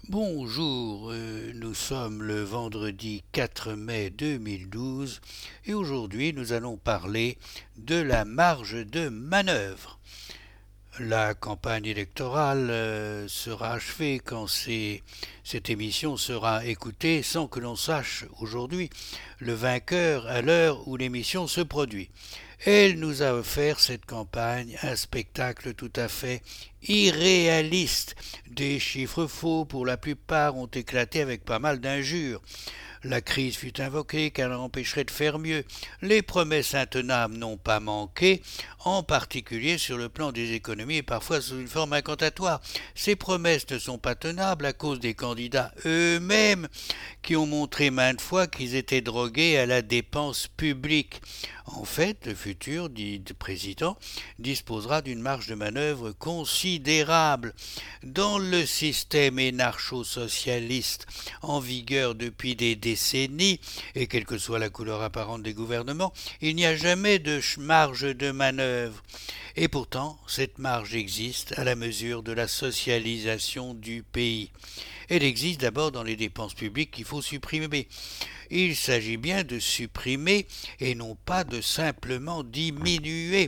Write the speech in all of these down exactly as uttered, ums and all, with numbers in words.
Bonjour, euh, nous sommes le vendredi quatre mai deux mille douze et aujourd'hui nous allons parler de la marge de manœuvre. La campagne électorale euh, sera achevée quand c'est- cette émission sera écoutée sans que l'on sache aujourd'hui le vainqueur à l'heure où l'émission se produit. Elle nous a offert, cette campagne, un spectacle tout à fait irréaliste. Des chiffres faux, pour la plupart, ont éclaté avec pas mal d'injures. La crise fut invoquée car elle empêcherait de faire mieux. Les promesses intenables n'ont pas manqué, en particulier sur le plan des économies et parfois sous une forme incantatoire. Ces promesses ne sont pas tenables à cause des candidats eux-mêmes qui ont montré maintes fois qu'ils étaient drogués à la dépense publique. En fait, le futur dit président disposera d'une marge de manœuvre considérable. Dans le système énarcho-socialiste en vigueur depuis des décennies, et quelle que soit la couleur apparente des gouvernements, il n'y a jamais de marge de manœuvre. Et pourtant, cette marge existe à la mesure de la socialisation du pays. Elle existe d'abord dans les dépenses publiques qu'il faut supprimer. Il s'agit bien de supprimer et non pas de simplement diminuer.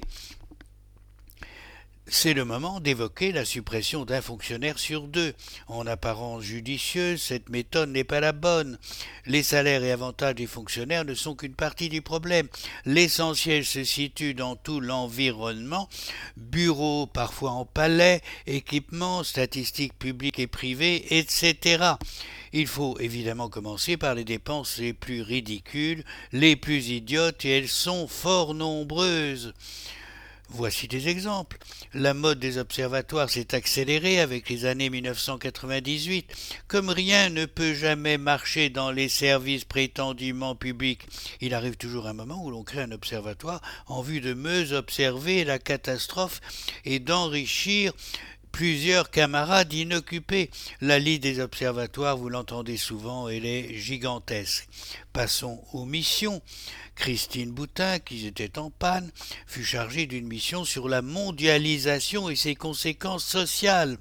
C'est le moment d'évoquer la suppression d'un fonctionnaire sur deux. En apparence judicieuse, cette méthode n'est pas la bonne. Les salaires et avantages des fonctionnaires ne sont qu'une partie du problème. L'essentiel se situe dans tout l'environnement, bureaux parfois en palais, équipements, statistiques publiques et privées, et cetera. Il faut évidemment commencer par les dépenses les plus ridicules, les plus idiotes, et elles sont fort nombreuses. Voici des exemples. La mode des observatoires s'est accélérée avec les années mille neuf cent quatre-vingt-dix-huit. Comme rien ne peut jamais marcher dans les services prétendument publics, il arrive toujours un moment où l'on crée un observatoire en vue de mieux observer la catastrophe et d'enrichir plusieurs camarades inoccupés. La liste des observatoires, vous l'entendez souvent, elle est gigantesque. Passons aux missions. Christine Boutin, qui était en panne, fut chargée d'une mission sur la mondialisation et ses conséquences sociales.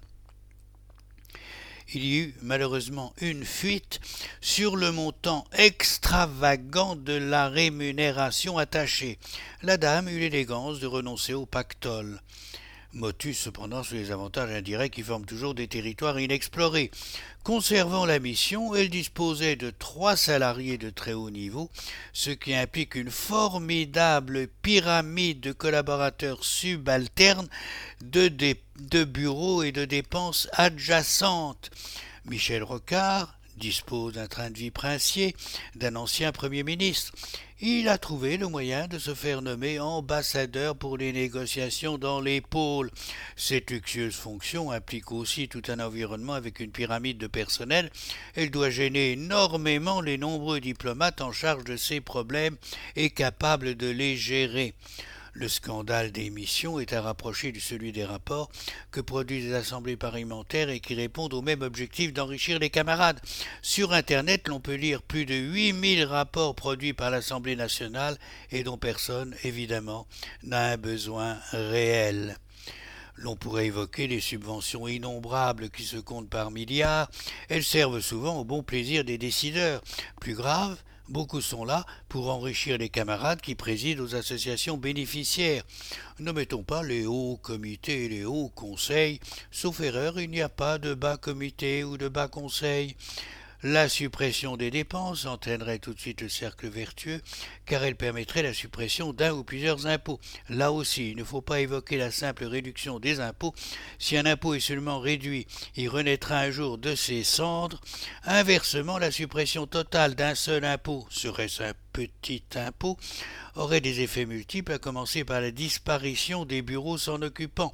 Il y eut malheureusement une fuite sur le montant extravagant de la rémunération attachée. La dame eut l'élégance de renoncer au pactole. Motus cependant sur les avantages indirects qui forment toujours des territoires inexplorés. Conservant la mission, elle disposait de trois salariés de très haut niveau, ce qui implique une formidable pyramide de collaborateurs subalternes, de, dé- de bureaux et de dépenses adjacentes. Michel Rocard dispose d'un train de vie princier d'un ancien Premier ministre. Il a trouvé le moyen de se faire nommer ambassadeur pour les négociations dans les pôles. Cette luxueuse fonction implique aussi tout un environnement avec une pyramide de personnel. Elle doit gêner énormément les nombreux diplomates en charge de ces problèmes et capables de les gérer. Le scandale des missions est à rapprocher de celui des rapports que produisent les assemblées parlementaires et qui répondent au même objectif d'enrichir les camarades. Sur Internet, l'on peut lire plus de huit mille rapports produits par l'Assemblée nationale et dont personne, évidemment, n'a un besoin réel. L'on pourrait évoquer les subventions innombrables qui se comptent par milliards. Elles servent souvent au bon plaisir des décideurs. Plus grave, beaucoup sont là pour enrichir les camarades qui président aux associations bénéficiaires. Ne mettons pas les hauts comités et les hauts conseils. Sauf erreur, il n'y a pas de bas comité ou de bas conseil. La suppression des dépenses entraînerait tout de suite le cercle vertueux, car elle permettrait la suppression d'un ou plusieurs impôts. Là aussi, il ne faut pas évoquer la simple réduction des impôts. Si un impôt est seulement réduit, il renaîtra un jour de ses cendres. Inversement, la suppression totale d'un seul impôt, serait-ce un petit impôt, aurait des effets multiples, à commencer par la disparition des bureaux s'en occupant.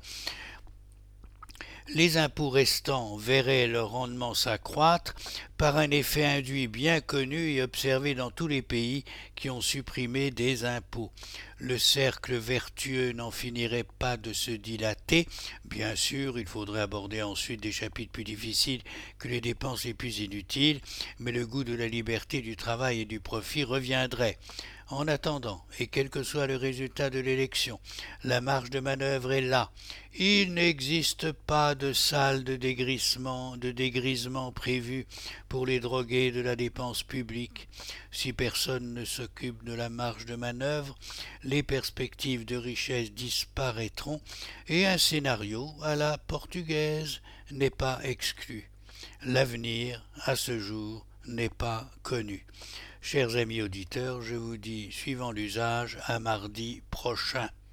Les impôts restants verraient leur rendement s'accroître par un effet induit bien connu et observé dans tous les pays qui ont supprimé des impôts. le cercle vertueux n'en finirait pas de se dilater. Bien sûr, il faudrait aborder ensuite des chapitres plus difficiles que les dépenses les plus inutiles, mais le goût de la liberté, du travail et du profit reviendrait. En attendant, et quel que soit le résultat de l'élection, la marge de manœuvre est là. Il n'existe pas de salle de dégrisement, de dégrisement prévue pour les drogués de la dépense publique. Si personne ne s'occupe de la marge de manœuvre, les perspectives de richesse disparaîtront et un scénario à la portugaise n'est pas exclu. L'avenir, à ce jour, n'est pas connu. Chers amis auditeurs, je vous dis, suivant l'usage, à mardi prochain.